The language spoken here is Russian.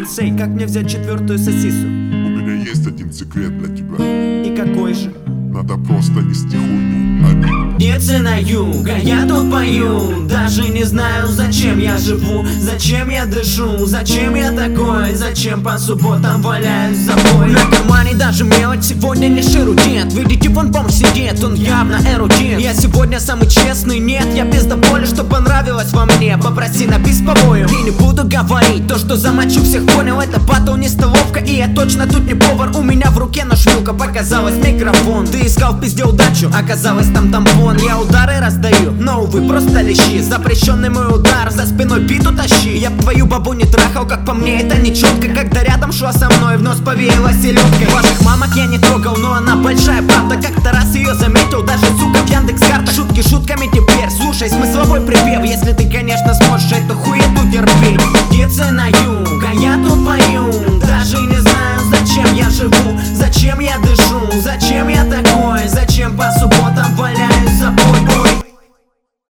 Сенсей, как мне взять 4-ю сосису? У меня есть один секрет для тебя. И какой же? Надо просто нести хуйню. Птицы на юг, а я тут пою. Даже не знаю, зачем я живу, зачем я дышу, зачем я такой, зачем по субботам валяюсь за собой. На кармане даже мелочь, сегодня не шерудит. Видите, вон бомж сидит, он явно эрудит. Я сегодня самый честный, нет, я без до боли, что понравилось во мне. Попроси на бис побою, и не буду говорить то, что замочу всех, понял, это батл не столовка. И я точно тут не повар, у меня в руке нож вилка, показалось микрофон. Ты искал в пизде удачу, оказалось там тампон. Я удары раздаю, но увы, просто лещи. Запрещенный мой удар, за спиной биту тащи. Я б твою бабу не трахал, как по мне это не четко. Когда рядом шла со мной, в нос повеяло селедкой. Ваших мамок я не трогал, но она большая правда. Как-то раз ее заметил, даже сука в Яндекс.Картах. Шутки шутками теперь, слушай смысловой припев. Если ты, конечно, сможешь эту хуету терпеть. Птицы на юг, а я тут пою. Даже не знаю, зачем я живу, зачем я дышу, зачем я так